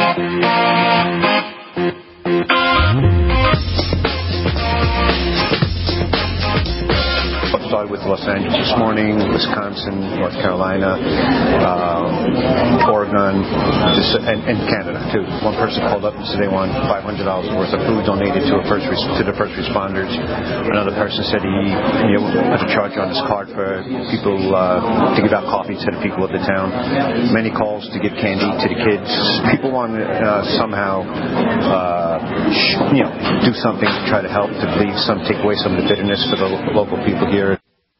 Started with Los Angeles this morning, Wisconsin, North Carolina, Oregon, and Canada too. One person called up and said they want $500 worth of food donated to the first responders. Another person said he put a charge on his card for people to give out coffee to the people of the town. Many calls to give candy to the kids. People want to somehow do something to try to help, to take away some of the bitterness for the local people here.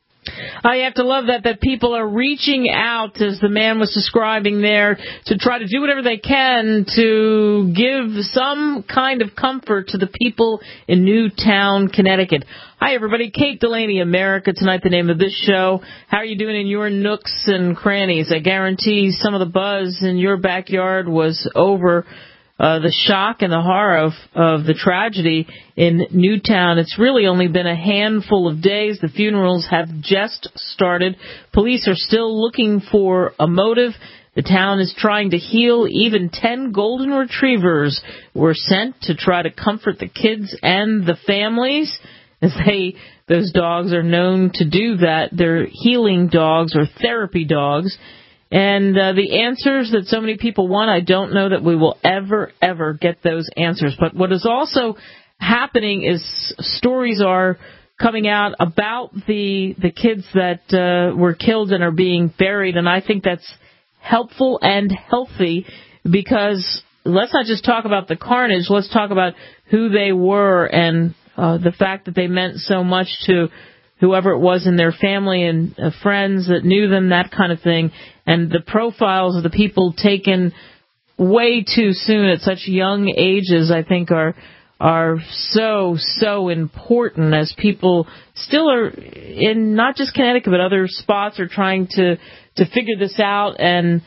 I have to love that people are reaching out, as the man was describing there, to try to do whatever they can to give some kind of comfort to the people in Newtown, Connecticut. Hi, everybody. Kate Delaney, America Tonight, the name of this show. How are you doing in your nooks and crannies? I guarantee some of the buzz in your backyard was over the shock and the horror of the tragedy in Newtown. It's really only been a handful of days. The funerals have just started. Police are still looking for a motive. The town is trying to heal. Even 10 golden retrievers were sent to try to comfort the kids and the families, as those dogs are known to do that. They're healing dogs or therapy dogs. And the answers that so many people want, I don't know that we will ever get those answers. But what is also happening is stories are coming out about the kids that were killed and are being buried. And I think that's helpful and healthy, because let's not just talk about the carnage. Let's talk about who they were and the fact that they meant so much to whoever it was in their family and friends that knew them, that kind of thing. And the profiles of the people taken way too soon at such young ages, I think, are so important, as people still are in not just Connecticut but other spots are trying to figure this out and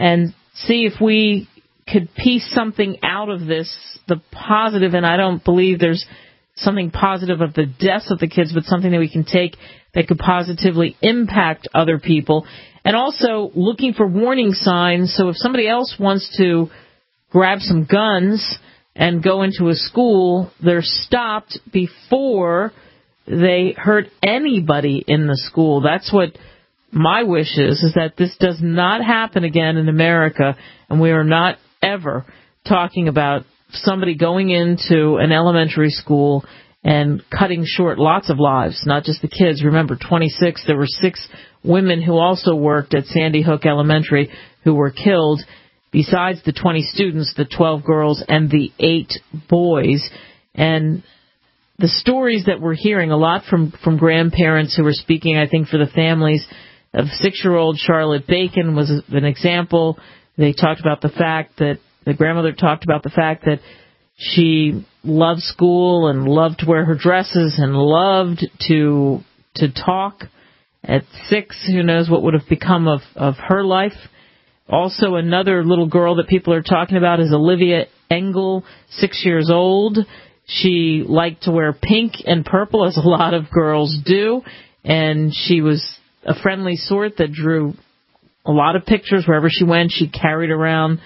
see if we could piece something out of this, the positive. And I don't believe there's something positive of the deaths of the kids, but something that we can take that could positively impact other people. And also looking for warning signs, so if somebody else wants to grab some guns and go into a school, they're stopped before they hurt anybody in the school. That's what my wish is that this does not happen again in America, and we are not ever talking about somebody going into an elementary school and cutting short lots of lives, not just the kids. Remember, 26, there were 6 women who also worked at Sandy Hook Elementary who were killed, besides the 20 students, the 12 girls, and the 8 boys. And the stories that we're hearing, a lot from grandparents who were speaking, I think, for the families of 6-year-old Charlotte Bacon was an example. They talked about the fact that the grandmother talked about the fact that she loved school and loved to wear her dresses and loved to talk. At 6, who knows what would have become of her life. Also, another little girl that people are talking about is Olivia Engel, 6 years old. She liked to wear pink and purple, as a lot of girls do, and she was a friendly sort that drew a lot of pictures wherever she went. She carried around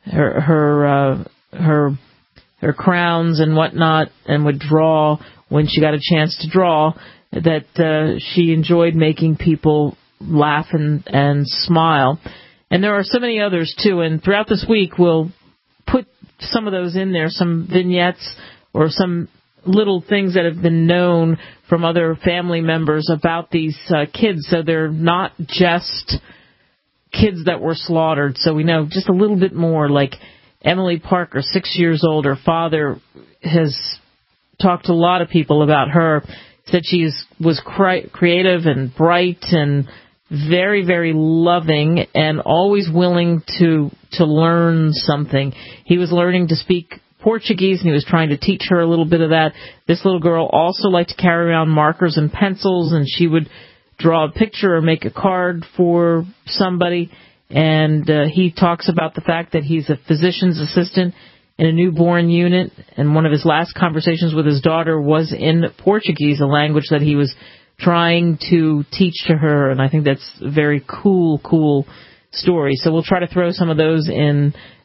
her crowns and whatnot, and would draw when she got a chance to draw. That she enjoyed making people laugh and smile. And there are so many others, too. And throughout this week, we'll put some of those in there, some vignettes or some little things that have been known from other family members about these kids. So they're not just kids that were slaughtered. So we know just a little bit more, like Emily Parker, 6 years old. Her father has talked to a lot of people about her. Said she was creative and bright and very, very loving and always willing to learn something. He was learning to speak Portuguese, and he was trying to teach her a little bit of that. This little girl also liked to carry around markers and pencils, and she would draw a picture or make a card for somebody. And he talks about the fact that he's a physician's assistant in a newborn unit, and one of his last conversations with his daughter was in Portuguese, a language that he was trying to teach to her, and I think that's a very cool story. So we'll try to throw some of those in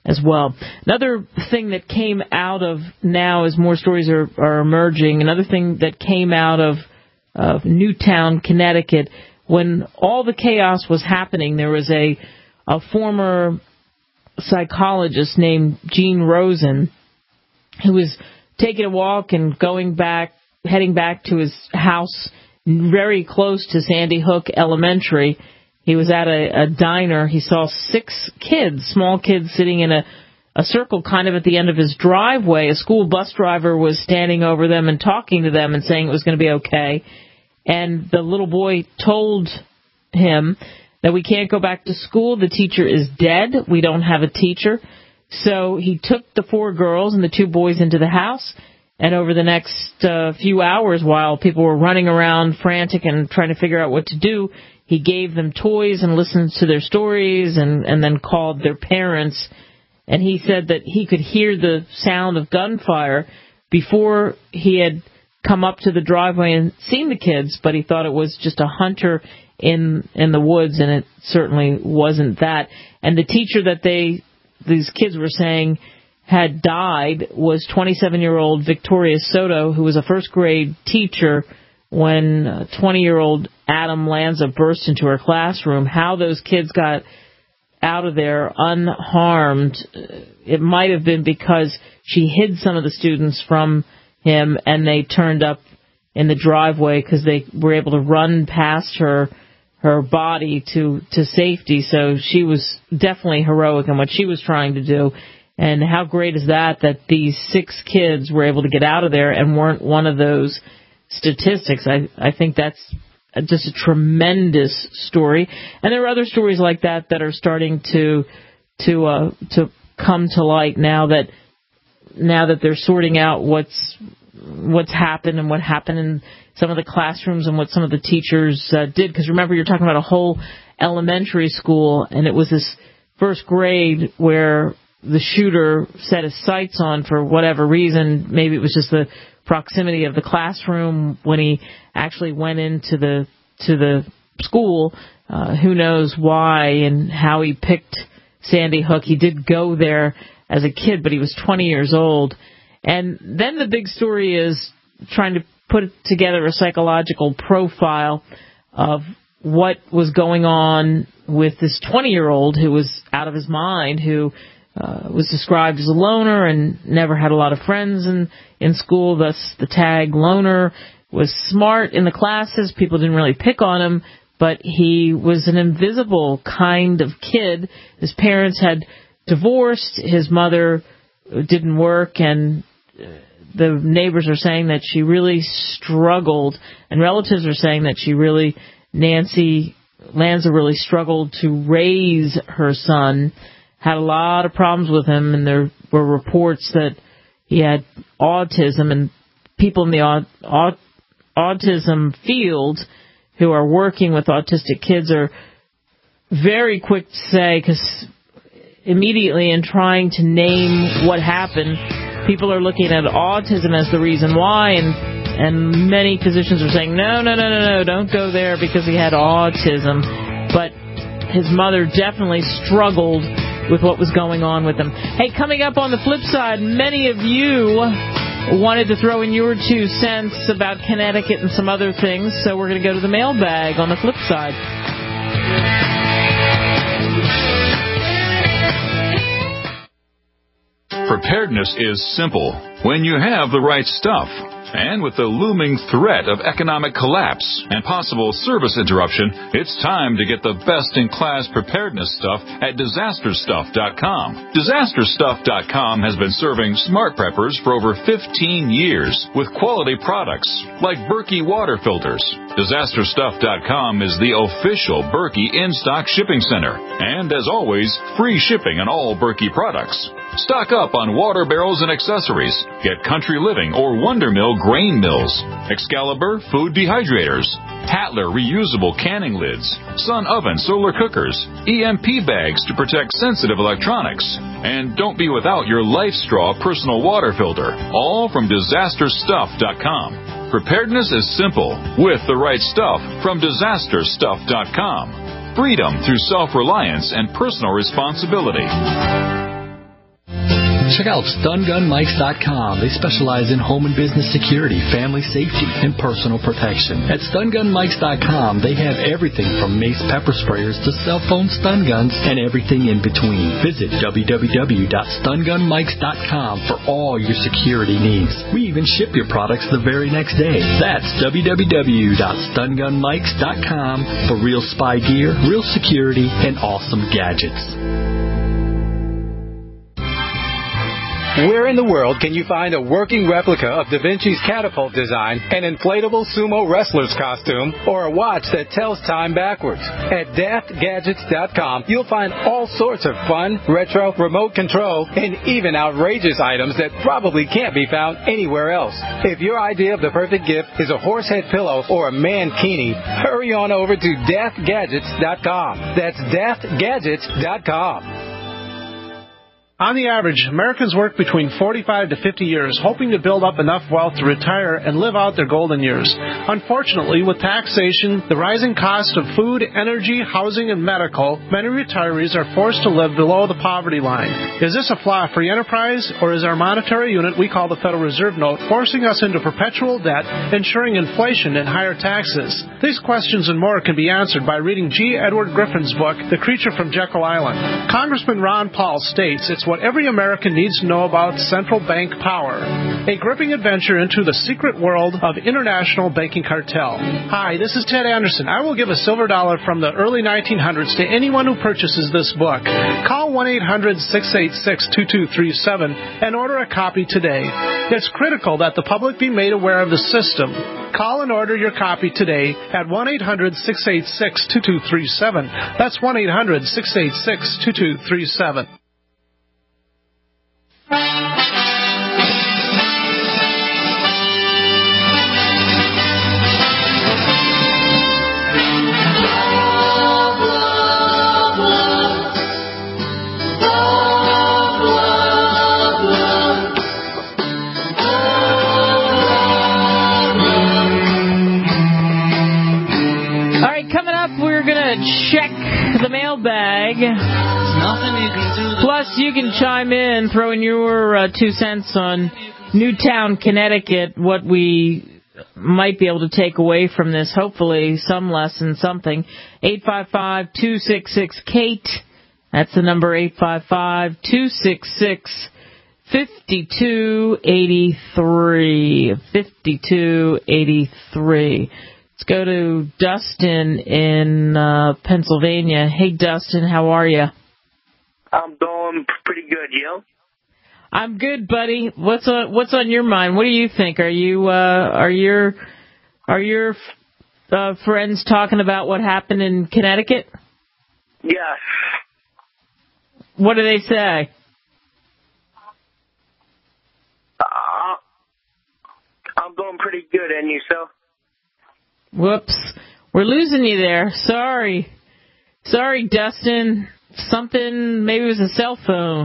as well. Another thing that came out of now, as more stories are emerging, another thing that came out of Newtown, Connecticut, when all the chaos was happening, there was a former psychologist named Gene Rosen who was taking a walk and heading back to his house very close to Sandy Hook Elementary. He was at a diner. He saw 6 kids, small kids, sitting in a circle kind of at the end of his driveway. A school bus driver was standing over them and talking to them and saying it was going to be okay. And the little boy told him that we can't go back to school. The teacher is dead. We don't have a teacher. So he took the 4 girls and the 2 boys into the house. And over the next few hours, while people were running around frantic and trying to figure out what to do, he gave them toys and listened to their stories and then called their parents. And he said that he could hear the sound of gunfire before he had come up to the driveway and seen the kids, but he thought it was just a hunter in the woods, and it certainly wasn't that. And the teacher that these kids were saying had died was 27-year-old Victoria Soto, who was a first-grade teacher when 20-year-old Adam Lanza burst into her classroom. How those kids got out of there unharmed, it might have been because she hid some of the students from him, and they turned up in the driveway because they were able to run past her body to safety. So she was definitely heroic in what she was trying to do. And how great is that these 6 kids were able to get out of there and weren't one of those statistics. I think that's just a tremendous story. And there are other stories like that are starting to come to light now that they're sorting out what's happened and what happened in some of the classrooms and what some of the teachers did. Because remember, you're talking about a whole elementary school, and it was this first grade where the shooter set his sights on for whatever reason. Maybe it was just the proximity of the classroom when he actually went into the school. Who knows why and how he picked Sandy Hook. He did go there as a kid, but he was 20 years old. And then the big story is trying to put together a psychological profile of what was going on with this 20-year-old who was out of his mind, who was described as a loner and never had a lot of friends in school, thus the tag loner. Was smart in the classes. People didn't really pick on him, but he was an invisible kind of kid. His parents had divorced. His mother didn't work, and the neighbors are saying that she really struggled, and relatives are saying that Nancy Lanza really struggled to raise her son, had a lot of problems with him, and there were reports that he had autism, and people in the autism field who are working with autistic kids are very quick to say, because immediately in trying to name what happened, people are looking at autism as the reason why, and many physicians are saying, no, don't go there because he had autism. But his mother definitely struggled with what was going on with him. Hey, coming up on the flip side, many of you wanted to throw in your 2 cents about Connecticut and some other things, so we're going to go to the mailbag on the flip side. Preparedness is simple when you have the right stuff. And with the looming threat of economic collapse and possible service interruption, it's time to get the best-in-class preparedness stuff at DisasterStuff.com. DisasterStuff.com has been serving smart preppers for over 15 years with quality products like Berkey water filters. DisasterStuff.com is the official Berkey in-stock shipping center. And as always, free shipping on all Berkey products. Stock up on water barrels and accessories. Get Country Living or Wonder Mill grain mills, Excalibur food dehydrators, Hatler reusable canning lids, Sun oven solar cookers, EMP bags to protect sensitive electronics, and don't be without your LifeStraw personal water filter, all from DisasterStuff.com. Preparedness is simple with the right stuff from DisasterStuff.com. Freedom through self-reliance and personal responsibility. Check out StunGunMikes.com. They specialize in home and business security, family safety, and personal protection. At StunGunMikes.com, they have everything from mace pepper sprayers to cell phone stun guns and everything in between. Visit www.StunGunMikes.com for all your security needs. We even ship your products the very next day. That's www.StunGunMikes.com for real spy gear, real security, and awesome gadgets. Where in the world can you find a working replica of Da Vinci's catapult design, an inflatable sumo wrestler's costume, or a watch that tells time backwards? At daftgadgets.com, you'll find all sorts of fun, retro, remote control, and even outrageous items that probably can't be found anywhere else. If your idea of the perfect gift is a horse head pillow or a mankini, hurry on over to daftgadgets.com. That's daftgadgets.com. On the average, Americans work between 45 to 50 years, hoping to build up enough wealth to retire and live out their golden years. Unfortunately, with taxation, the rising cost of food, energy, housing, and medical, many retirees are forced to live below the poverty line. Is this a flaw free enterprise, or is our monetary unit we call the Federal Reserve Note forcing us into perpetual debt, ensuring inflation and higher taxes? These questions and more can be answered by reading G. Edward Griffin's book, The Creature from Jekyll Island. Congressman Ron Paul states it's what every American needs to know about central bank power. A gripping adventure into the secret world of international banking cartel. Hi, this is Ted Anderson. I will give a silver dollar from the early 1900s to anyone who purchases this book. Call 1-800-686-2237 and order a copy today. It's critical that the public be made aware of the system. Call and order your copy today at 1-800-686-2237. That's 1-800-686-2237. Check the mailbag. Plus, you can chime in, throw in your 2 cents on Newtown, Connecticut, what we might be able to take away from this. Hopefully, some lesson, something. 855-266-KATE. That's the number, 855-266-5283. 5283. Let's go to Dustin in Pennsylvania. Hey, Dustin, how are you? I'm doing pretty good, you? I'm good, buddy. What's on your mind? What do you think? Are your friends talking about what happened in Connecticut? Yes. What do they say? I'm doing pretty good, and yourself? Whoops. We're losing you there. Sorry, Dustin. Something, maybe it was a cell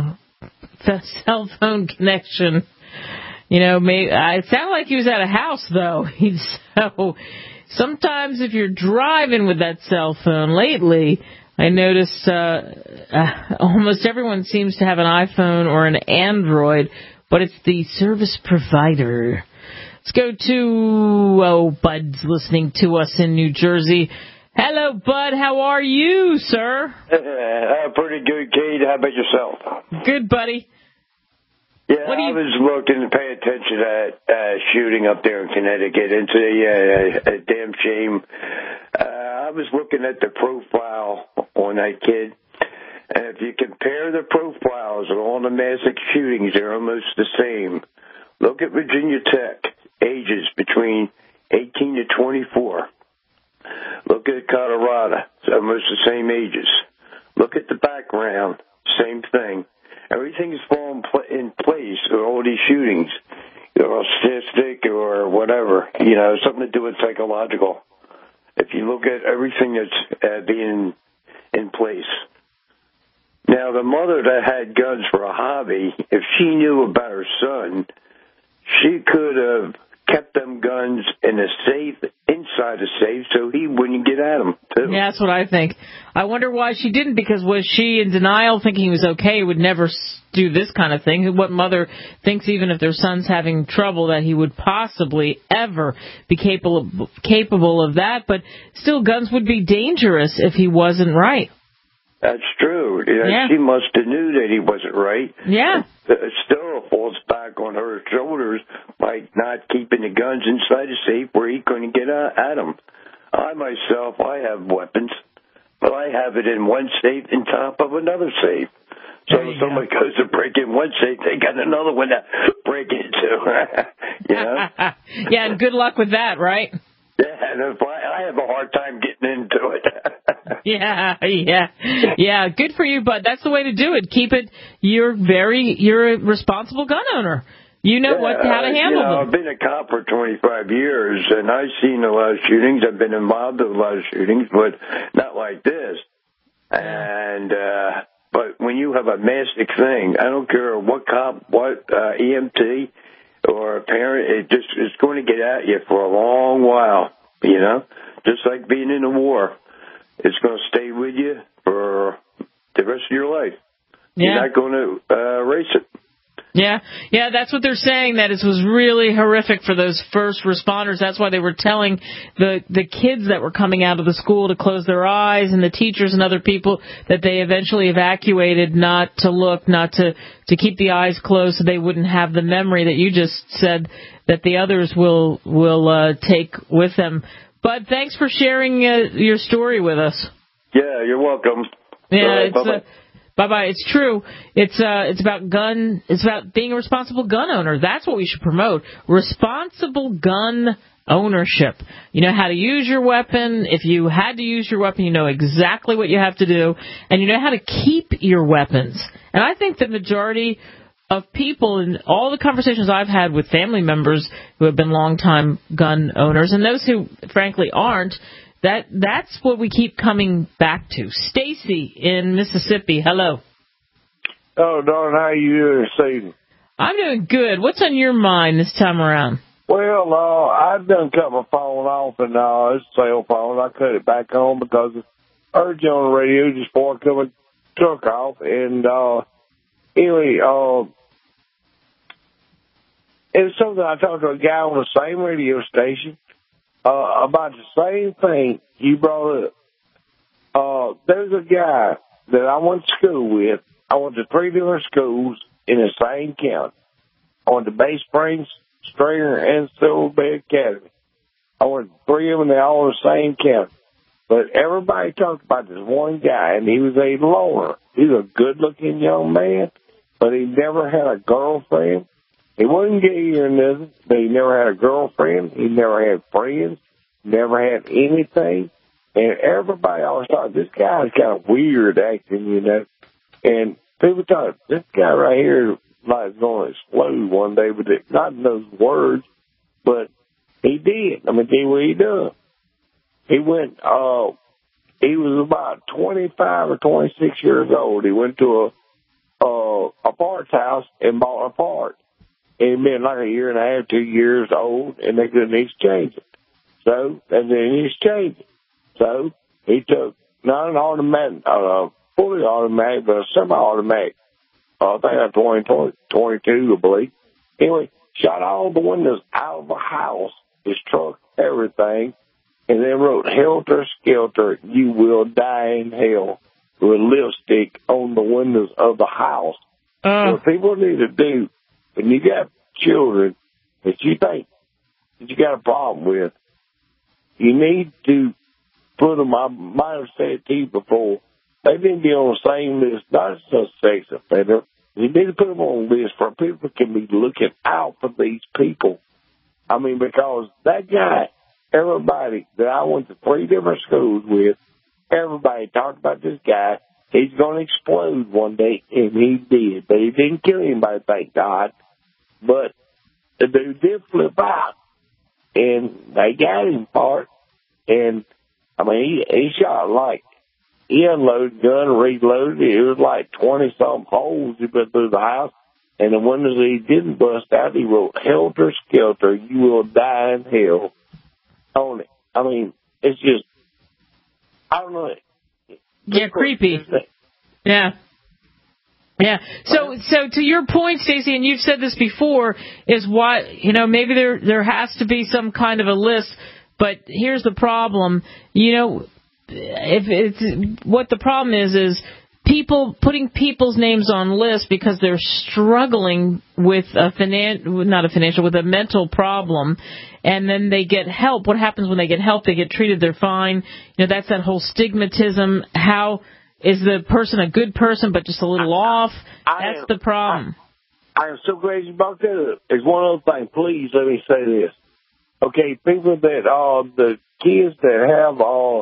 phone connection. You know, it sounded like he was at a house, though. So sometimes if you're driving with that cell phone lately, I noticed almost everyone seems to have an iPhone or an Android, but it's the service provider. Let's go to, Bud's listening to us in New Jersey. Hello, Bud. How are you, sir? Pretty good, Kate. How about yourself? Good, buddy. Yeah, I was looking to pay attention to that shooting up there in Connecticut. It's a damn shame. I was looking at the profile on that kid, and if you compare the profiles of all the massive shootings, they're almost the same. Look at Virginia Tech. Ages between 18 to 24. Look at Colorado. It's almost the same ages. Look at the background. Same thing. Everything's fallen in place with all these shootings. Or autistic or whatever. You know, something to do with psychological. If you look at everything that's being in place. Now, the mother that had guns for a hobby, if she knew about her son, she could have kept them guns in a safe, inside a safe, so he wouldn't get at them, too. Yeah, that's what I think. I wonder why she didn't, because was she in denial, thinking he was okay, would never do this kind of thing? What mother thinks, even if their son's having trouble, that he would possibly ever be capable of that? But still, guns would be dangerous if he wasn't right. That's true. Yeah. She must have knew that he wasn't right. Yeah. It still falls back on her shoulders by not keeping the guns inside the safe where he couldn't get at them. I have weapons, but I have it in one safe on top of another safe. So if somebody goes to break in one safe, they got another one to break into. You know? Yeah, and good luck with that, right? Yeah, and I have a hard time getting into it. Yeah. Good for you, bud. That's the way to do it. Keep it. You're a responsible gun owner. You know how to handle them. I've been a cop for 25 years, and I've seen a lot of shootings. I've been involved in a lot of shootings, but not like this. And but when you have a massive thing, I don't care what cop, what EMT or a parent, it's going to get at you for a long while. You know, just like being in a war. It's going to stay with you for the rest of your life. Yeah. You're not going to erase it. Yeah, that's what they're saying, that it was really horrific for those first responders. That's why they were telling the kids that were coming out of the school to close their eyes, and the teachers and other people that they eventually evacuated not to look, not to keep the eyes closed so they wouldn't have the memory that you just said that the others will take with them. But thanks for sharing your story with us. Yeah, you're welcome. Yeah, bye-bye. It's true. It's about being a responsible gun owner. That's what we should promote. Responsible gun ownership. You know how to use your weapon. If you had to use your weapon, you know exactly what you have to do, and you know how to keep your weapons. And I think the majority of people, in all the conversations I've had with family members who have been longtime gun owners, and those who frankly aren't, that's what we keep coming back to. Stacy in Mississippi, hello. Oh, darn, how you doing this evening? I'm doing good. What's on your mind this time around? Well, I done cut my phone off, and it's a cell phone. I cut it back on because I heard you on the radio just before I cut my truck off. And anyway, it was something I talked to a guy on the same radio station about the same thing you brought up. There's a guy that I went to school with. I went to 3 different schools in the same county. I went to Bay Springs, Stringer, and Silver Bay Academy. I went to 3 of them, and they're all in the same county. But everybody talked about this one guy, and he was a loner. He was a good-looking young man, but he never had a girlfriend. He wasn't gay or nothing, but he never had a girlfriend. He never had friends, never had anything. And everybody always thought, this guy's kind of weird acting, you know. And people thought, this guy right here like going to explode one day, but not in those words, but he did. I mean, see what he done. He went, he was about 25 or 26 years old. He went to a parts house and bought a part. He'd been like a year and a half, 2 years old, and they couldn't exchange it. So, and then he exchanged it. So, he took not an automatic, fully automatic, but a semi-automatic. I think that's 22, I believe. Anyway, shot all the windows out of the house, his truck, everything, and then wrote, "Helter Skelter, you will die in hell," with lipstick on the windows of the house. What people need to do, when you got children that you think that you got a problem with, you need to put them, I might have said it to you before, they need to be on the same list, not just a sex offender. You need to put them on a list where people can be looking out for these people. I mean, because that guy, everybody that I went to 3 different schools with, everybody talked about this guy. He's going to explode one day, and he did. But he didn't kill anybody, thank God. But the dude did flip out, and they got him for it. And, I mean, he shot like, he unloaded the gun, reloaded it. It was like 20-something holes he put through the house. And the one that he didn't bust out, he wrote, "Helter Skelter, you will die in hell," on it. I mean, it's just, I don't know. Yeah, creepy. Yeah. Yeah. So to your point, Stacey, and you've said this before, is why, maybe there has to be some kind of a list, but here's the problem. If it's, what the problem is people putting people's names on lists because they're struggling with with a mental problem, and then they get help. What happens when they get help? They get treated, they're fine. That's that whole stigmatism. How is the person a good person but just a little off? That's the problem. I am so glad you brought that up. It's one other thing. Please let me say this. Okay, people that the kids that have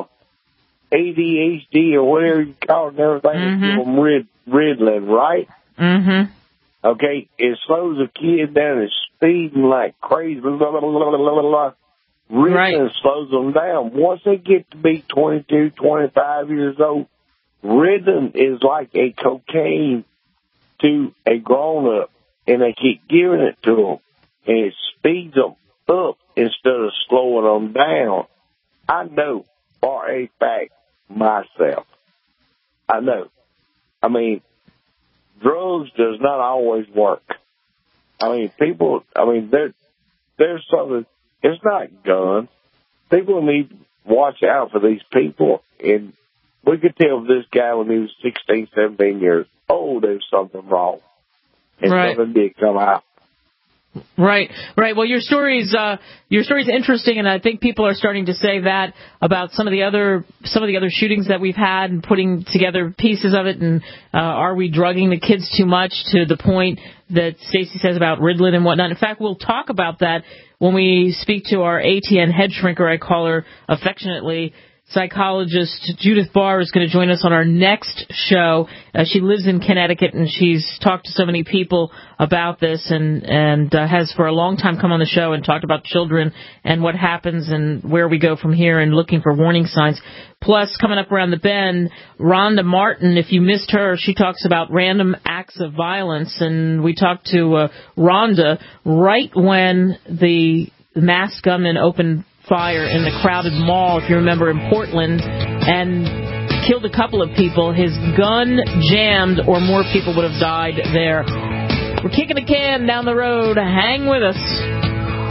ADHD or whatever you call it and everything, give them Ritalin, right? Mm-hmm. Okay, it slows a kid down and speeding like crazy. Ritalin slows them down. Once they get to be 22, 25 years old, Ritalin is like a cocaine to a grown-up, and they keep giving it to them, and it speeds them up instead of slowing them down. I know for a fact myself. I know. I mean, drugs does not always work. I mean, there's something, it's not guns. People need to watch out for these people, and we could tell this guy when he was 16, 17 years old, there's something wrong. And something did come out. Right. Well, your story's interesting, and I think people are starting to say that about some of the other shootings that we've had, and putting together pieces of it. And are we drugging the kids too much, to the point that Stacey says about Ritalin and whatnot? In fact, we'll talk about that when we speak to our ATN head shrinker, I call her affectionately. Psychologist Judith Barr is going to join us on our next show. She lives in Connecticut, and she's talked to so many people about this, and has for a long time come on the show and talked about children and what happens and where we go from here, and looking for warning signs. Plus, coming up around the bend, Rhonda Martin, if you missed her, she talks about random acts of violence, and we talked to Rhonda right when the masked gunman opened fire in the crowded mall, if you remember, in Portland, and killed a couple of people. His gun jammed, or more people would have died there. We're kicking a can down the road. Hang with us.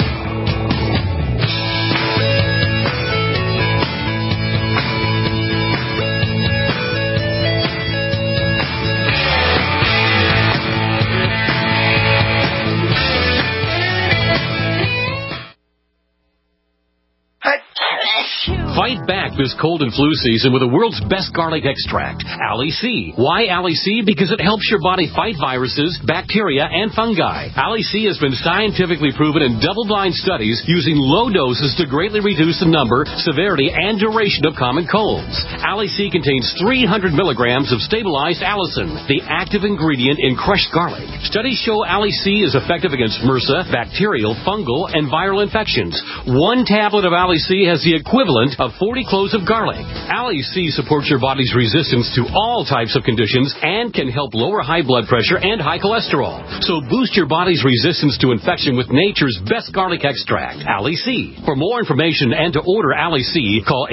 Fight back this cold and flu season with the world's best garlic extract, Ali C. Why Ali C? Because it helps your body fight viruses, bacteria, and fungi. Ali C has been scientifically proven in double-blind studies using low doses to greatly reduce the number, severity, and duration of common colds. Ali C contains 300 milligrams of stabilized allicin, the active ingredient in crushed garlic. Studies show Ali C is effective against MRSA, bacterial, fungal, and viral infections. One tablet of Ali C has the equivalent of 40 cloves of garlic. Ali C supports your body's resistance to all types of conditions and can help lower high blood pressure and high cholesterol. So boost your body's resistance to infection with nature's best garlic extract, Ali C. For more information and to order Ali C, call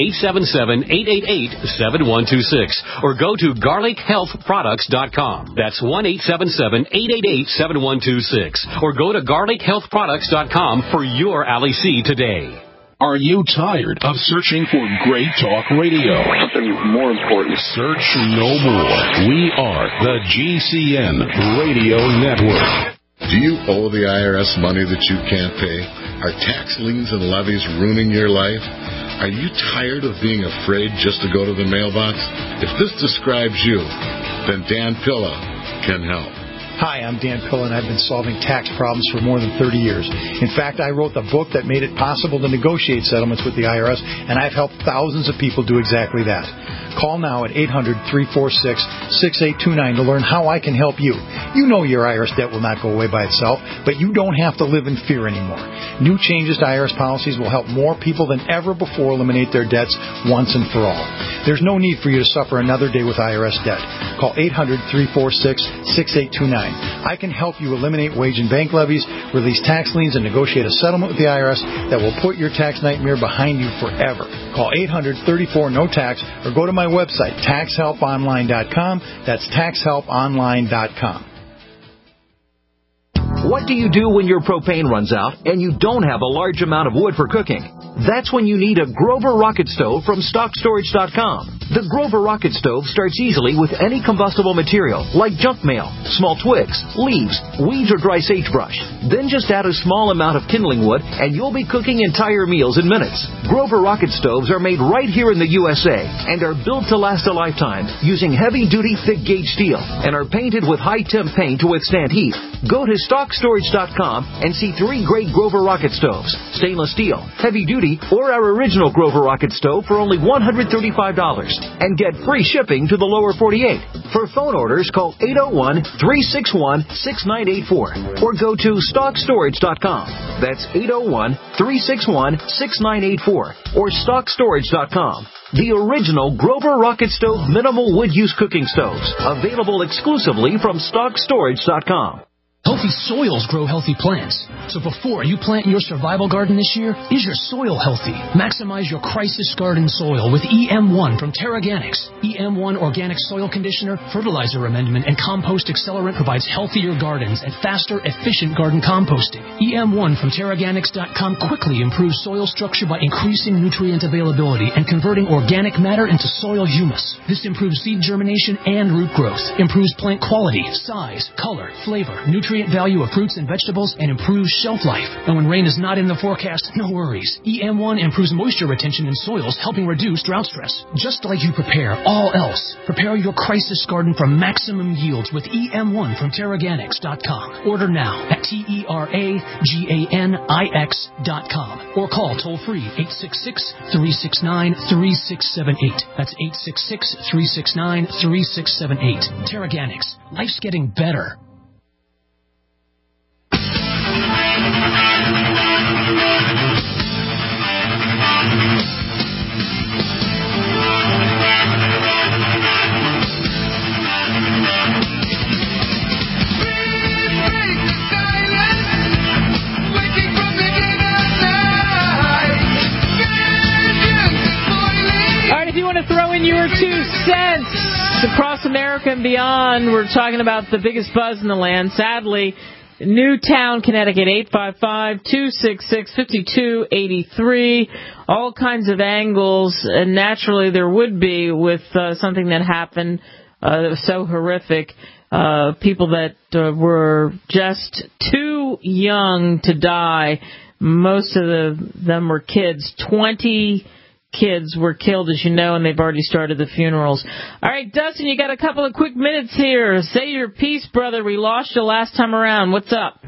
877-888-7126 or go to garlichealthproducts.com. That's 1-877-888-7126 or go to garlichealthproducts.com for your Ali C today. Are you tired of searching for great talk radio? Something more important. Search no more. We are the GCN Radio Network. Do you owe the IRS money that you can't pay? Are tax liens and levies ruining your life? Are you tired of being afraid just to go to the mailbox? If this describes you, then Dan Pilla can help. Hi, I'm Dan Pilla, and I've been solving tax problems for more than 30 years. In fact, I wrote the book that made it possible to negotiate settlements with the IRS, and I've helped thousands of people do exactly that. Call now at 800-346-6829 to learn how I can help you. You know your IRS debt will not go away by itself, but you don't have to live in fear anymore. New changes to IRS policies will help more people than ever before eliminate their debts once and for all. There's no need for you to suffer another day with IRS debt. Call 800-346-6829. I can help you eliminate wage and bank levies, release tax liens, and negotiate a settlement with the IRS that will put your tax nightmare behind you forever. Call 800-34-NO-TAX or go to my website, taxhelponline.com. That's taxhelponline.com. What do you do when your propane runs out and you don't have a large amount of wood for cooking? That's when you need a Grover Rocket Stove from StockStorage.com. The Grover Rocket Stove starts easily with any combustible material like junk mail, small twigs, leaves, weeds, or dry sagebrush. Then just add a small amount of kindling wood and you'll be cooking entire meals in minutes. Grover Rocket Stoves are made right here in the USA and are built to last a lifetime using heavy-duty thick-gauge steel and are painted with high-temp paint to withstand heat. Go to StockStorage.com and see 3 great Grover Rocket Stoves, stainless steel, heavy-duty, or our original Grover Rocket Stove for only $135 and get free shipping to the lower 48. For phone orders, call 801-361-6984 or go to StockStorage.com. That's 801-361-6984 or StockStorage.com. The original Grover Rocket Stove minimal wood use cooking stoves, available exclusively from StockStorage.com. Healthy soils grow healthy plants. So before you plant your survival garden this year, is your soil healthy? Maximize your crisis garden soil with EM1 from TerraGanix. EM1 organic soil conditioner, fertilizer amendment, and compost accelerant provides healthier gardens and faster, efficient garden composting. EM1 from TerraGanix.com quickly improves soil structure by increasing nutrient availability and converting organic matter into soil humus. This improves seed germination and root growth, improves plant quality, size, color, flavor, nutrient value of fruits and vegetables, and improves shelf life. And when rain is not in the forecast, no worries. EM1 improves moisture retention in soils, helping reduce drought stress. Just like you prepare all else, prepare your crisis garden for maximum yields with EM1 from TerraGanix.com. Order now at TerraGanix.com or call toll-free 866-369-3678. That's 866-369-3678. TerraGanix. Life's getting better. Throw in your 2 cents across America and beyond. We're talking about the biggest buzz in the land. Sadly, Newtown, Connecticut, 855-266-5283. All kinds of angles, and naturally there would be with something that happened that was so horrific. People that were just too young to die. Most of them were kids. 20 kids were killed, as you know, and they've already started the funerals. All right, Dustin, you got a couple of quick minutes here. Say your piece, brother. We lost you last time around. What's up?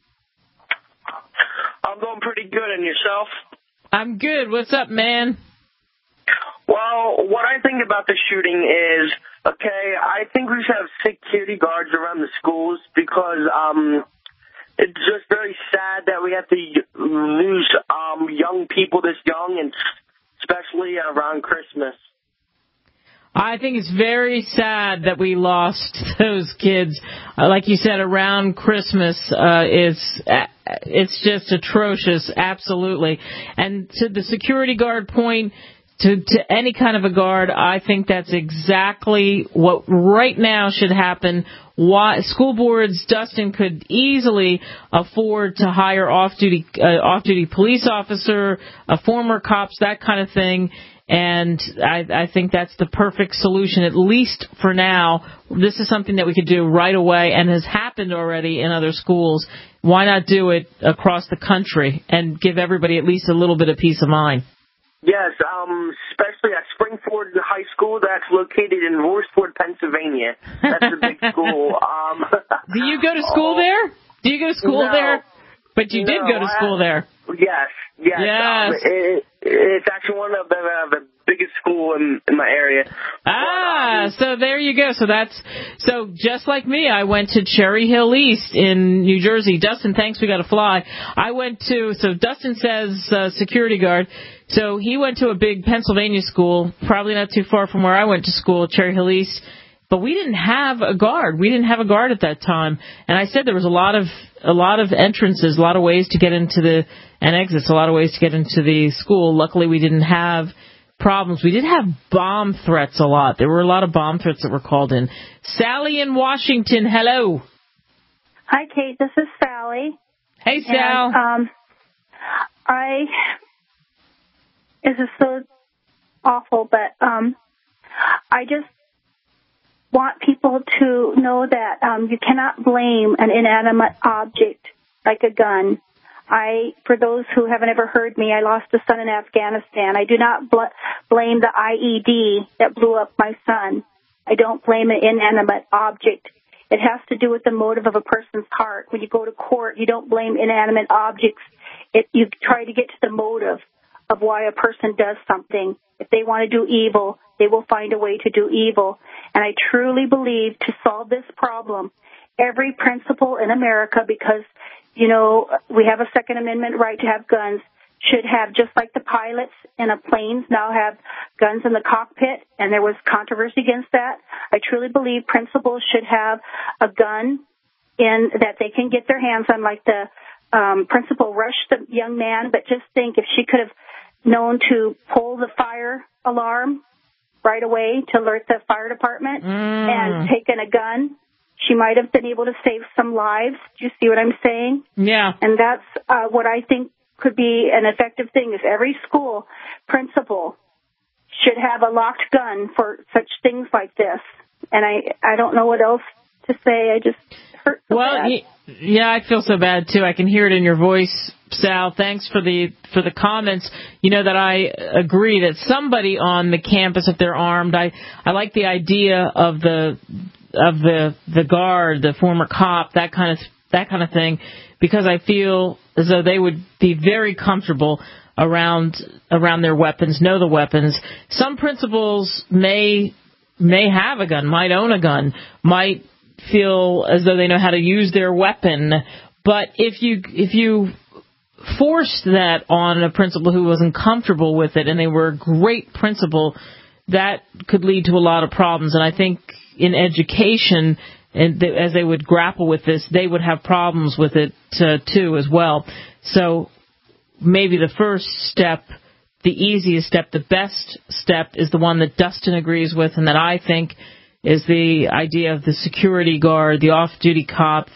I'm doing pretty good, and yourself? I'm good. What's up, man? Well, what I think about the shooting is, okay, I think we should have security guards around the schools because it's just very sad that we have to lose young people this young, and especially around Christmas. I think it's very sad that we lost those kids. Like you said, around Christmas, it's just atrocious, absolutely. And to the security guard point, to any kind of a guard, I think that's exactly what right now should happen. Why school boards, Dustin, could easily afford to hire off-duty police officer, former cops, that kind of thing. And I think that's the perfect solution, at least for now. This is something that we could do right away and has happened already in other schools. Why not do it across the country and give everybody at least a little bit of peace of mind? Yes, especially at Springford High School. That's located in Roarsford, Pennsylvania. That's a big school. Do you go to school there? Do you go to school there? But you did go to school there. Yes. It's actually one of the biggest school in my area. So there you go. So just like me, I went to Cherry Hill East in New Jersey. Dustin, thanks, we got to fly. So Dustin says security guard. So he went to a big Pennsylvania school, probably not too far from where I went to school, Cherry Hill East. But we didn't have a guard. We didn't have a guard at that time. And I said there was a lot of entrances, a lot of ways to get into and exits, a lot of ways to get into the school. Luckily, we didn't have problems. We did have bomb threats a lot. There were a lot of bomb threats that were called in. Sally in Washington, hello. Hi, Kate. This is Sally. Hey, Sal. And, this is so awful, but I just want people to know that you cannot blame an inanimate object like a gun. For those who haven't ever heard me, I lost a son in Afghanistan. I do not blame the IED that blew up my son. I don't blame an inanimate object. It has to do with the motive of a person's heart. When you go to court, you don't blame inanimate objects. You try to get to the motive of why a person does something. If they want to do evil, they will find a way to do evil. And I truly believe to solve this problem, every principal in America, because, you know, we have a Second Amendment right to have guns, should have, just like the pilots in a planes now have guns in the cockpit, and there was controversy against that. I truly believe principals should have a gun in that they can get their hands on, like the principal rushed the young man, but just think if she could have known to pull the fire alarm right away to alert the fire department and taken a gun, she might have been able to save some lives. Do you see what I'm saying? Yeah. And that's what I think could be an effective thing, is every school principal should have a locked gun for such things like this. And I don't know what else to say. I just hurt so bad. Yeah, I feel so bad too. I can hear it in your voice, Sal. Thanks for the comments. You know that I agree that somebody on the campus, if they're armed, I like the idea of the guard, the former cop, that kind of thing, because I feel as though they would be very comfortable around their weapons, know the weapons. Some principals may have a gun, might own a gun, might feel as though they know how to use their weapon. But if you forced that on a principal who wasn't comfortable with it and they were a great principal, that could lead to a lot of problems. And I think in education, and as they would grapple with this, they would have problems with it too as well. So maybe the first step, the easiest step, the best step is the one that Dustin agrees with, and that I think is the idea of the security guard, the off-duty cop,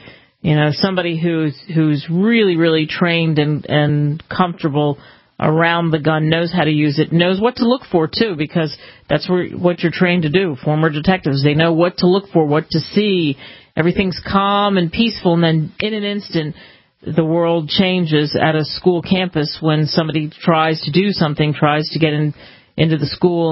somebody who's really, really trained and comfortable around the gun, knows how to use it, knows what to look for, too, because that's what you're trained to do. Former detectives, they know what to look for, what to see. Everything's calm and peaceful, and then in an instant, the world changes at a school campus when somebody tries to do something, tries to get into the school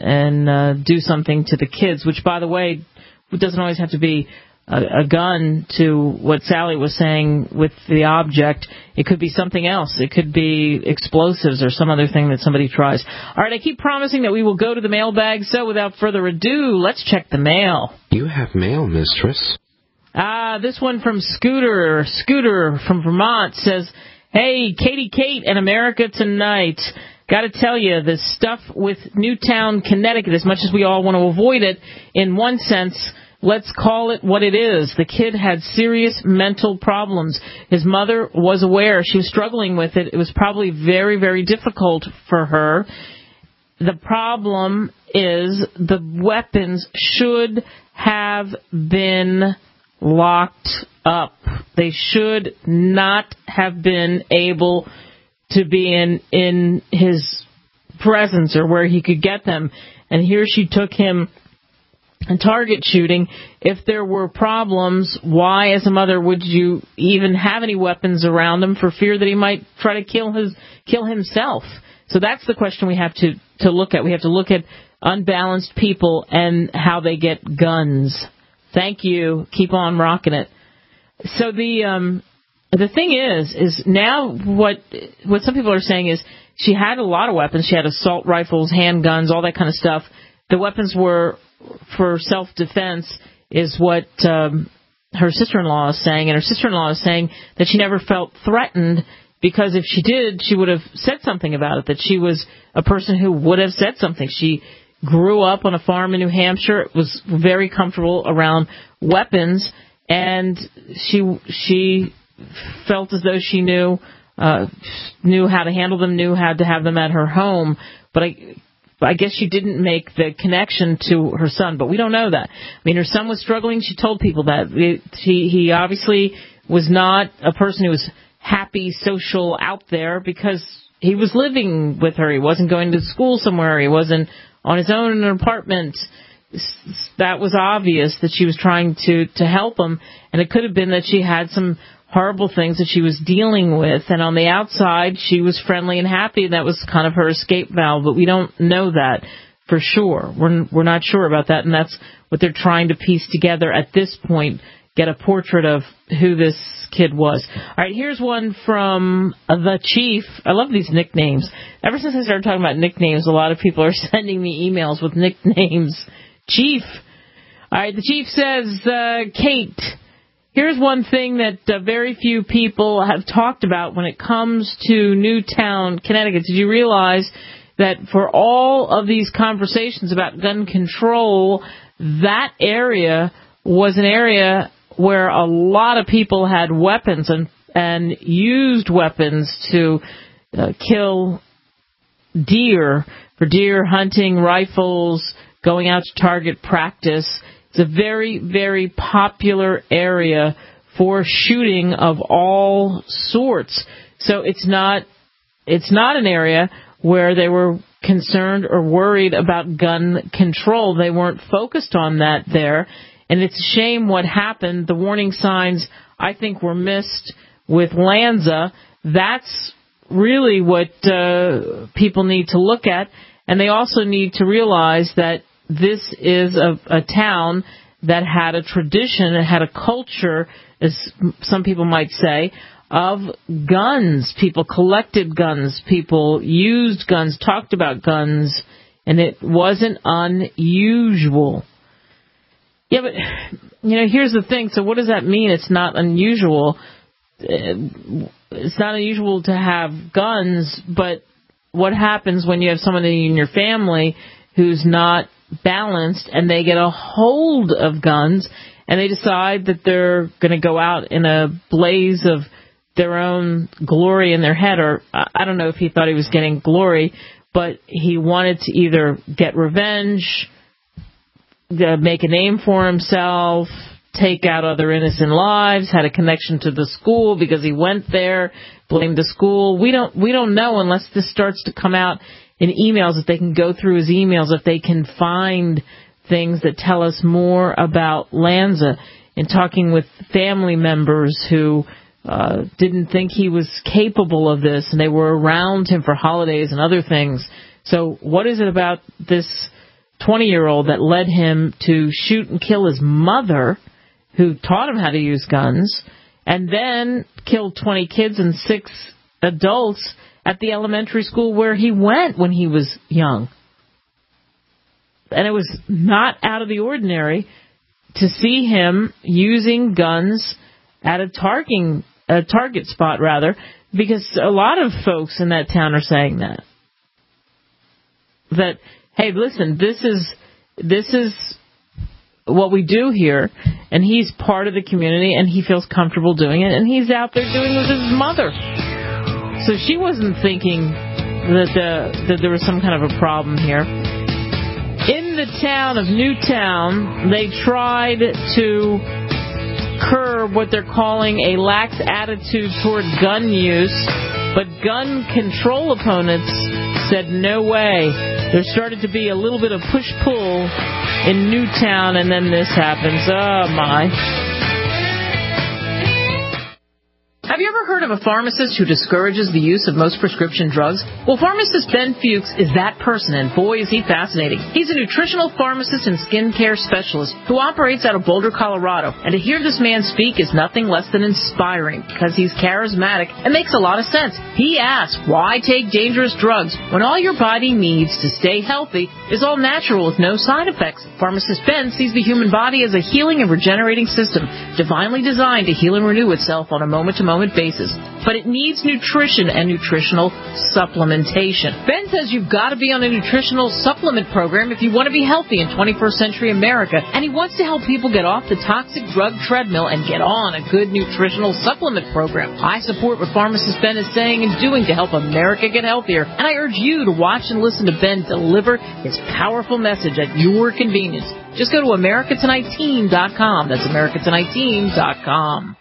and do something to the kids, which, by the way, doesn't always have to be a gun to what Sally was saying with the object. It could be something else. It could be explosives or some other thing that somebody tries. All right, I keep promising that we will go to the mailbag, so without further ado, let's check the mail. You have mail, mistress. This one from Scooter. Scooter from Vermont says, "Hey, Katie Kate and America Tonight. Got to tell you, the stuff with Newtown, Connecticut, as much as we all want to avoid it, in one sense, let's call it what it is. The kid had serious mental problems. His mother was aware. She was struggling with it. It was probably very, very difficult for her. The problem is the weapons should have been locked up. They should not have been able to be in his presence or where he could get them. And here she took him target shooting. If there were problems, why, as a mother, would you even have any weapons around him for fear that he might try to kill himself? So that's the question we have to look at. We have to look at unbalanced people and how they get guns. Thank you. Keep on rocking it. So the thing is now what some people are saying is she had a lot of weapons. She had assault rifles, handguns, all that kind of stuff. The weapons were for self-defense, is what her sister-in-law is saying. And her sister-in-law is saying that she never felt threatened because if she did, she would have said something about it, that she was a person who would have said something. She grew up on a farm in New Hampshire, was very comfortable around weapons, and she felt as though she knew how to handle them, knew how to have them at her home. But I guess she didn't make the connection to her son, but we don't know that. I mean, her son was struggling. She told people that. He obviously was not a person who was happy, social, out there, because he was living with her. He wasn't going to school somewhere. He wasn't on his own in an apartment. That was obvious that she was trying to help him, and it could have been that she had some horrible things that she was dealing with, and on the outside she was friendly and happy, and that was kind of her escape valve, but we don't know that for sure. We're not sure about that, and that's what they're trying to piece together at this point, get a portrait of who this kid was. All right, here's one from the Chief. I love these nicknames. Ever since I started talking about nicknames, a lot of people are sending me emails with nicknames. Chief. All right, the Chief says, Kate, here's one thing that very few people have talked about when it comes to Newtown, Connecticut. Did you realize that for all of these conversations about gun control, that area was an area where a lot of people had weapons and used weapons to kill deer, for deer hunting, rifles, going out to target practice. It's a very, very popular area for shooting of all sorts. So it's not an area where they were concerned or worried about gun control. They weren't focused on that there. And it's a shame what happened. The warning signs, I think, were missed with Lanza. That's really what people need to look at. And they also need to realize that this is a town that had a tradition, it had a culture, as some people might say, of guns. People collected guns, people used guns, talked about guns, and it wasn't unusual. Yeah, but, here's the thing. So what does that mean? It's not unusual. It's not unusual to have guns, but what happens when you have somebody in your family who's not balanced and they get a hold of guns and they decide that they're going to go out in a blaze of their own glory in their head, or I don't know if he thought he was getting glory, but he wanted to either get revenge, make a name for himself, take out other innocent lives, had a connection to the school because he went there, blamed the school. We don't know unless this starts to come out in emails, if they can go through his emails, if they can find things that tell us more about Lanza. In talking with family members who didn't think he was capable of this, and they were around him for holidays and other things. So what is it about this 20-year-old that led him to shoot and kill his mother, who taught him how to use guns, and then killed 20 kids and 6 adults at the elementary school where he went when he was young? And it was not out of the ordinary to see him using guns at a target spot, because a lot of folks in that town are saying that, hey, listen, this is what we do here, and he's part of the community, and he feels comfortable doing it, and he's out there doing it with his mother. So she wasn't thinking that there was some kind of a problem here. In the town of Newtown, they tried to curb what they're calling a lax attitude toward gun use, but gun control opponents said no way. There started to be a little bit of push-pull in Newtown, and then this happens. Oh, my. Have you ever heard of a pharmacist who discourages the use of most prescription drugs? Well, pharmacist Ben Fuchs is that person, and boy, is he fascinating. He's a nutritional pharmacist and skincare specialist who operates out of Boulder, Colorado. And to hear this man speak is nothing less than inspiring, because he's charismatic and makes a lot of sense. He asks, why take dangerous drugs when all your body needs to stay healthy is all natural with no side effects? Pharmacist Ben sees the human body as a healing and regenerating system, divinely designed to heal and renew itself on a moment-to-moment basis. but it needs nutrition and nutritional supplementation. Ben says you've got to be on a nutritional supplement program if you want to be healthy in 21st century America, and he wants to help people get off the toxic drug treadmill and get on a good nutritional supplement program. I support what pharmacist Ben is saying and doing to help America get healthier, and I urge you to watch and listen to Ben deliver his powerful message at your convenience. Just go to AmericaTonightTeam.com. That's AmericaTonightTeam.com.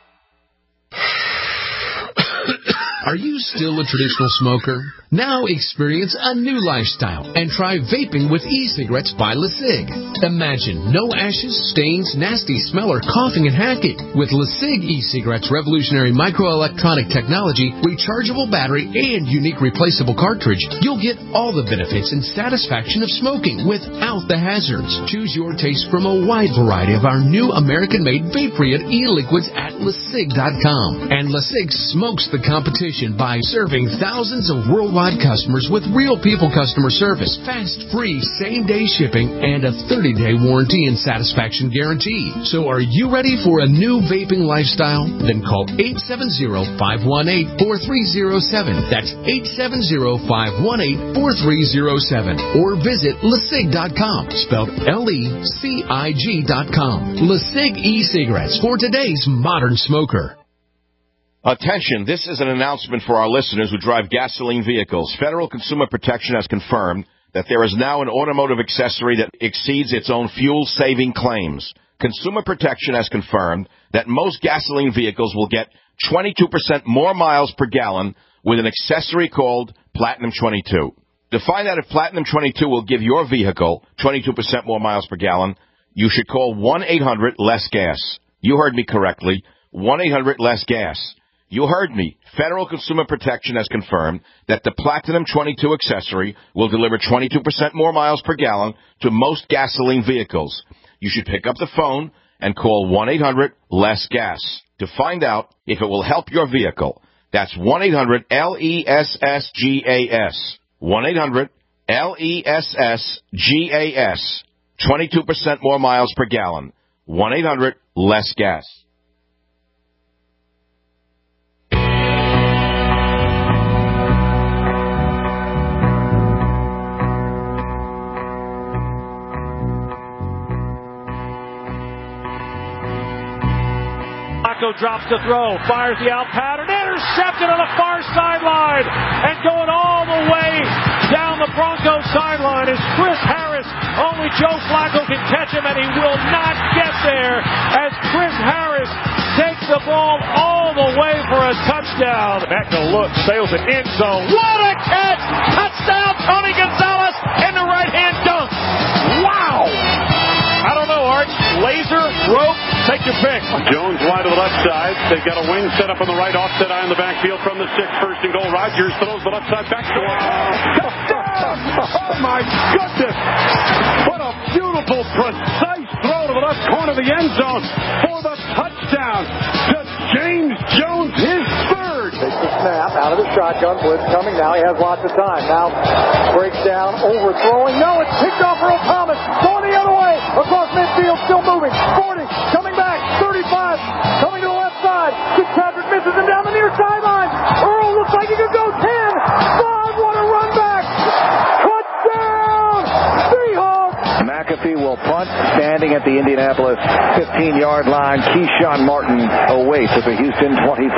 Are you still a traditional smoker? Now experience a new lifestyle and try vaping with e-cigarettes by LeSig. Imagine no ashes, stains, nasty smell, or coughing and hacking. With LeSig e-cigarettes' revolutionary microelectronic technology, rechargeable battery, and unique replaceable cartridge, you'll get all the benefits and satisfaction of smoking without the hazards. Choose your taste from a wide variety of our new American-made vape-free e-liquids at LeSig.com. And LeSig smokes the competition by serving thousands of worldwide customers with real people customer service, fast, free, same-day shipping, and a 30-day warranty and satisfaction guarantee. So are you ready for a new vaping lifestyle? Then call 870-518-4307. That's 870-518-4307. Or visit LeSig.com, spelled LECIG.com. LeSig e-cigarettes for today's modern smoker. Attention, this is an announcement for our listeners who drive gasoline vehicles. Federal Consumer Protection has confirmed that there is now an automotive accessory that exceeds its own fuel-saving claims. Consumer Protection has confirmed that most gasoline vehicles will get 22% more miles per gallon with an accessory called Platinum 22. To find out if Platinum 22 will give your vehicle 22% more miles per gallon, you should call 1-800-LESS-GAS. You heard me correctly, 1-800-LESS-GAS. You heard me. Federal Consumer Protection has confirmed that the Platinum 22 accessory will deliver 22% more miles per gallon to most gasoline vehicles. You should pick up the phone and call 1-800-LESS-GAS to find out if it will help your vehicle. That's 1-800-LESS-GAS. 1-800-LESS-GAS. 22% more miles per gallon. 1-800-LESS-GAS. Drops to throw, fires the out pattern, intercepted on the far sideline, and going all the way down the Broncos sideline is Chris Harris. Only Joe Flacco can catch him, and he will not get there as Chris Harris takes the ball all the way for a touchdown. Back to look, sails an end zone. What a catch! Touchdown, Tony Gonzalez in the right-hand dunk. Wow! I don't know, Art. Laser, rope, take your pick. Jones wide to the left side. They've got a wing set up on the right, offset eye in the backfield from the 6, first and goal. Rodgers throws the left side back to touchdown! Oh, my goodness! What a beautiful, precise throw to the left corner of the end zone for the touchdown to James Jones, his third. Takes the snap out of the shotgun. Blitz coming now. He has lots of time. Now breaks down, overthrowing. No, it's picked off Earl Thomas. Going the other way. Across midfield, still moving. 40, coming back. 35, coming to the left side. Fitzpatrick misses him down the near sideline. Earl looks like he could go 10. 5, what a run back. Touchdown, Seahawks. McAfee will punt, standing at the Indianapolis 15-yard line. Keyshawn Martin awaits at the Houston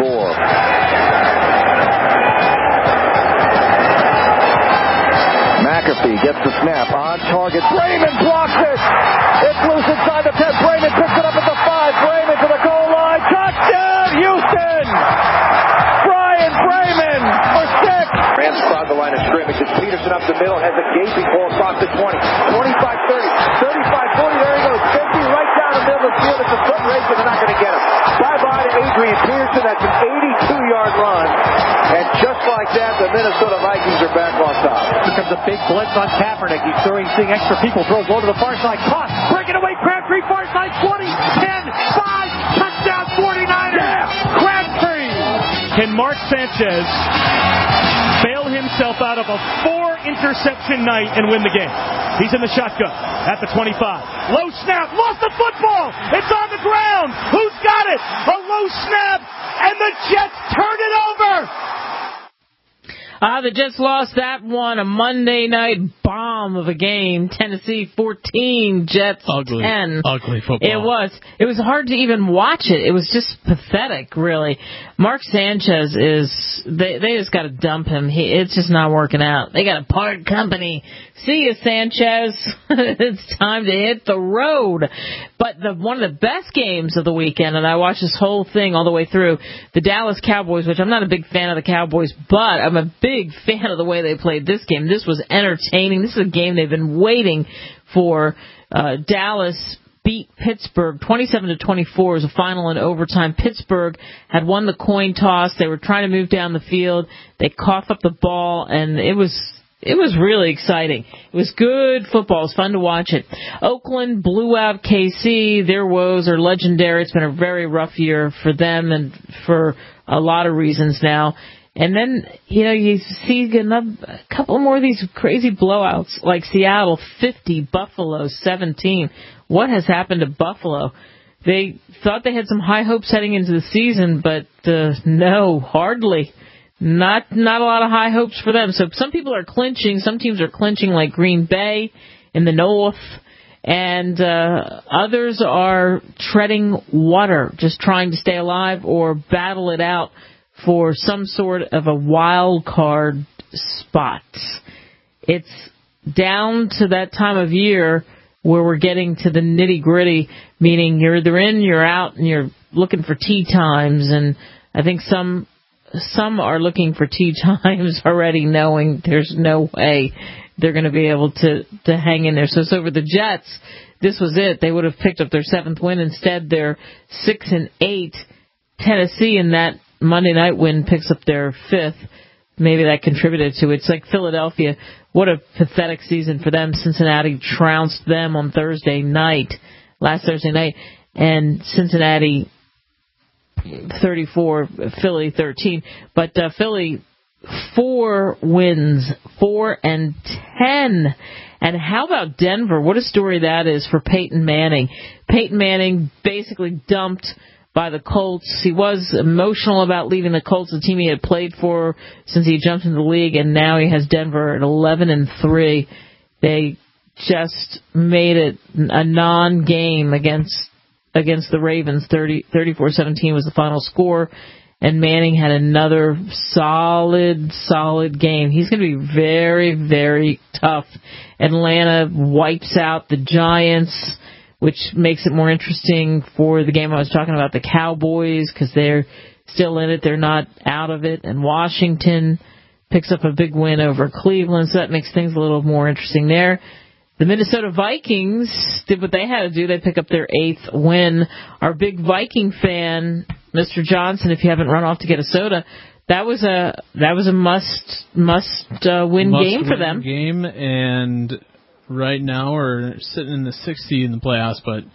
24. McAfee gets the snap on target. Brayman blocks it. It's loose inside the 10. Brayman picks it up at the 5. Brayman to the goal line. Touchdown, Houston! Brian Brayman for 6. Rams crowd the line of scrimmage. It's Peterson up the middle. Has a gaping hole across the 20. 25-30. 35-40. There he goes. 50 right down the middle of the field. It's a foot race, and they're not going to get him. Bye-bye to Adrian Peterson. That's an 82-yard run. And just like that, the Minnesota Vikings are back on top. Here comes a big blitz on Kaepernick. He's seeing extra people. Throws low to the far side. Caught. Breaking away. Crabtree, far side. 20, 10, 5. Touchdown, 49ers. Yeah. Crabtree. Can Mark Sanchez bail himself out of a 4-interception night and win the game? He's in the shotgun at the 25. Low snap. Lost the football. It's on the ground. Who's got it? A low snap. And the Jets turn it over. The Jets lost that one, a Monday night bomb of a game. Tennessee 14, Jets 10. Ugly football. It was. It was hard to even watch it. It was just pathetic, really. Mark Sanchez they just got to dump him. It's just not working out. They got to part company. See you, Sanchez. It's time to hit the road. But one of the best games of the weekend, and I watched this whole thing all the way through, the Dallas Cowboys, which I'm not a big fan of the Cowboys, but I'm a big fan of the way they played this game. This was entertaining. This is a game they've been waiting for. Dallas beat Pittsburgh 27-24 was a final in overtime. Pittsburgh had won the coin toss. They were trying to move down the field. They coughed up the ball, and it was really exciting. It was good football. It was fun to watch it. Oakland blew out KC. Their woes are legendary. It's been a very rough year for them and for a lot of reasons now. And then, you see a couple more of these crazy blowouts, like Seattle 50, Buffalo 17. What has happened to Buffalo? They thought they had some high hopes heading into the season, but no, hardly. Not a lot of high hopes for them. So some people are clinching. Some teams are clinching, like Green Bay in the north. And others are treading water, just trying to stay alive or battle it out for some sort of a wild card spot. It's down to that time of year where we're getting to the nitty-gritty, meaning you're either in, you're out, and you're looking for tee times. And I think some are looking for tee times already, knowing there's no way they're going to be able to hang in there. So over the Jets, this was it. They would have picked up their 7th win. Instead, they're 6-8. Tennessee in that Monday night win picks up their 5th. Maybe that contributed to it. It's like Philadelphia. What a pathetic season for them. Cincinnati trounced them on last Thursday night, and Cincinnati 34, Philly 13. But Philly 4 wins, 4-10. And how about Denver? What a story that is for Peyton Manning. Peyton Manning basically dumped by the Colts. He was emotional about leaving the Colts, the team he had played for since he jumped into the league, and now he has Denver at 11-3. They just made it a non-game against the Ravens. 34-17 was the final score, and Manning had another solid game. He's going to be very, very tough. Atlanta wipes out the Giants, which makes it more interesting for the game I was talking about, the Cowboys, because they're still in it. They're not out of it. And Washington picks up a big win over Cleveland, so that makes things a little more interesting there. The Minnesota Vikings did what they had to do. They pick up their 8th win. Our big Viking fan, Mr. Johnson, if you haven't run off to get a soda, that was a must win game for them. Game, and right now we're sitting in the 6th seed in the playoffs, but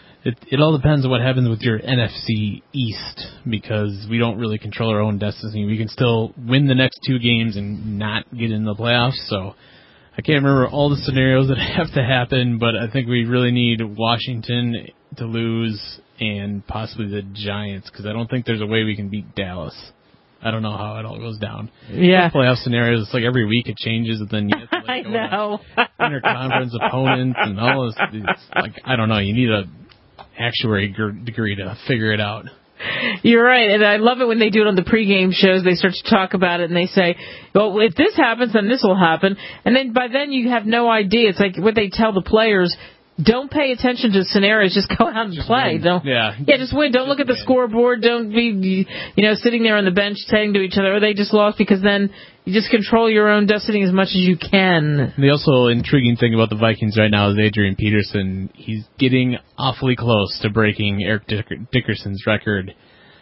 it all depends on what happens with your NFC East, because we don't really control our own destiny. We can still win the next 2 games and not get in the playoffs, so I can't remember all the scenarios that have to happen, but I think we really need Washington to lose and possibly the Giants, because I don't think there's a way we can beat Dallas. I don't know how it all goes down. Yeah. Playoff scenarios, it's like every week it changes, and then you have to I know. interconference opponents and all this. It's like, I don't know. You need a actuary degree to figure it out. You're right, and I love it when they do it on the pregame shows. They start to talk about it, and they say, well, if this happens, then this will happen. And then by then you have no idea. It's like what they tell the players, don't pay attention to scenarios. Just go out and play. Just win. Don't look at the scoreboard. Don't be, sitting there on the bench saying to each other, oh, they just lost, because then you just control your own destiny as much as you can. The also intriguing thing about the Vikings right now is Adrian Peterson. He's getting awfully close to breaking Eric Dickerson's record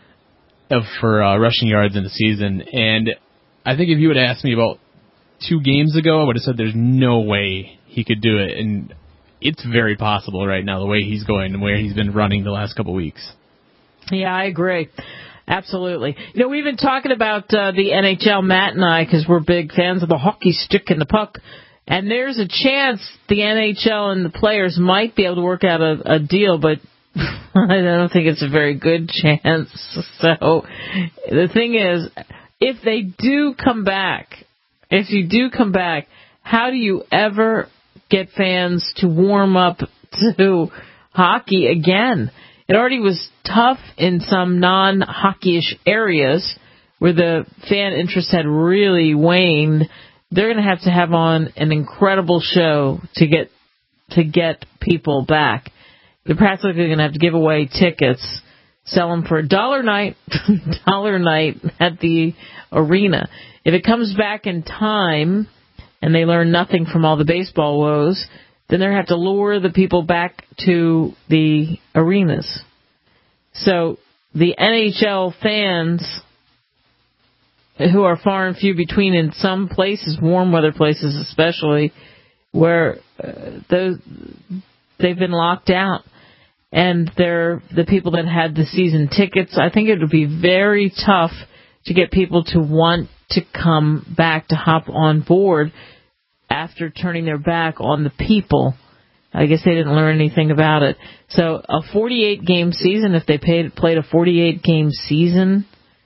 for rushing yards in the season. And I think if you would have asked me about 2 games ago, I would have said there's no way he could do it. And it's very possible right now, the way he's going and where he's been running the last couple of weeks. Yeah, I agree. Absolutely. We've been talking about the NHL, Matt and I, because we're big fans of the hockey stick and the puck. And there's a chance the NHL and the players might be able to work out a deal, but I don't think it's a very good chance. So the thing is, if they do come back if you do come back, how do you ever get fans to warm up to hockey again? It already was tough in some non-hockey-ish areas where the fan interest had really waned. They're going to have on an incredible show to get people back. They're practically going to have to give away tickets, sell them for $1 night at the arena. If it comes back in time and they learn nothing from all the baseball woes, then they're going to have to lure the people back to the arenas. So the NHL fans, who are far and few between in some places, warm weather places especially, where they've been locked out, and they're the people that had the season tickets. I think it would be very tough to get people to want to come back to hop on board after turning their back on the people. I guess they didn't learn anything about it. So a 48-game season, if they played a 48-game season,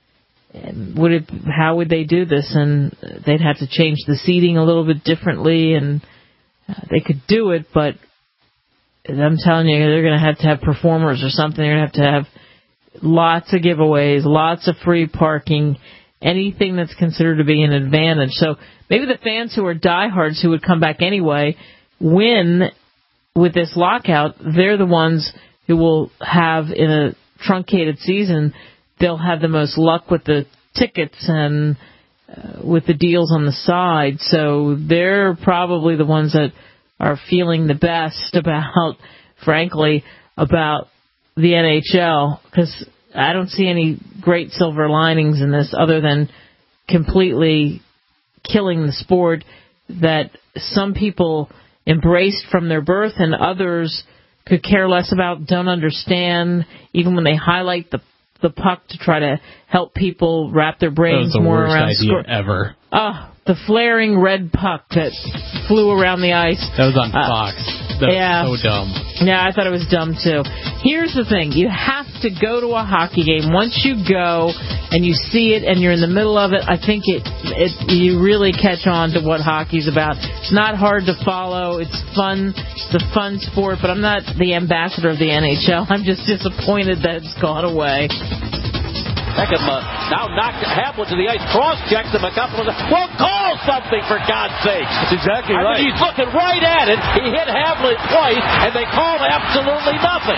how would they do this? And they'd have to change the seating a little bit differently, and they could do it, but I'm telling you, they're going to have performers or something. They're going to have lots of giveaways, lots of free parking, anything that's considered to be an advantage. So maybe the fans who are diehards who would come back anyway win with this lockout. They're the ones who will have, in a truncated season, they'll have the most luck with the tickets and with the deals on the side. So they're probably the ones that are feeling the best about, frankly, about the NHL, because I don't see any great silver linings in this other than completely killing the sport that some people embraced from their birth and others could care less about, don't understand, even when they highlight the puck to try to help people wrap their brains more around. That was the worst idea ever. Oh, the flaring red puck that flew around the ice. That was on Fox. That was so dumb. Yeah, I thought it was dumb too. Here's the thing. You have to go to a hockey game. Once you go and you see it and you're in the middle of it, I think you really catch on to what hockey's about. It's not hard to follow. It's fun. It's a fun sport, but I'm not the ambassador of the NHL. I'm just disappointed that it's gone away. Beckham now knocked Hamlet to the ice, cross-checked him a couple of times. Well, call something, for God's sake. That's exactly right. I mean, he's looking right at it. He hit Hamlet twice, and they called absolutely nothing.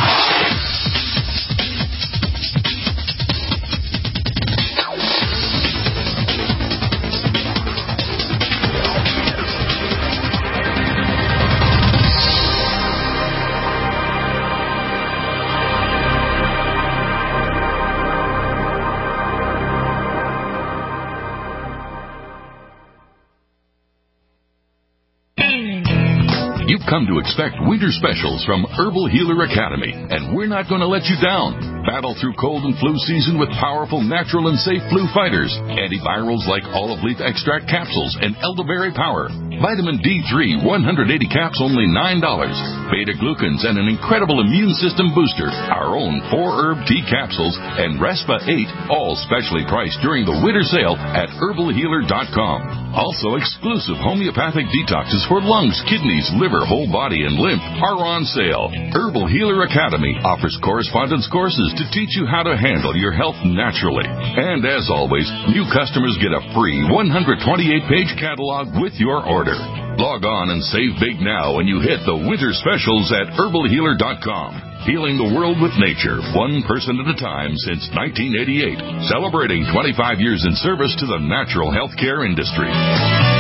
You've come to expect winter specials from Herbal Healer Academy, and we're not going to let you down. Battle through cold and flu season with powerful, natural, and safe flu fighters. Antivirals like olive leaf extract capsules and elderberry power. Vitamin D3, 180 caps, only $9. Beta-glucans and an incredible immune system booster. Our own 4-herb tea capsules and Respa 8, all specially priced during the winter sale at herbalhealer.com. Also, exclusive homeopathic detoxes for lungs, kidneys, liver, whole body, and lymph are on sale. Herbal Healer Academy offers correspondence courses to teach you how to handle your health naturally. And as always, new customers get a free 128-page catalog with your order. Log on and save big now when you hit the winter specials at herbalhealer.com. Healing the world with nature, one person at a time since 1988. Celebrating 25 years in service to the natural healthcare industry.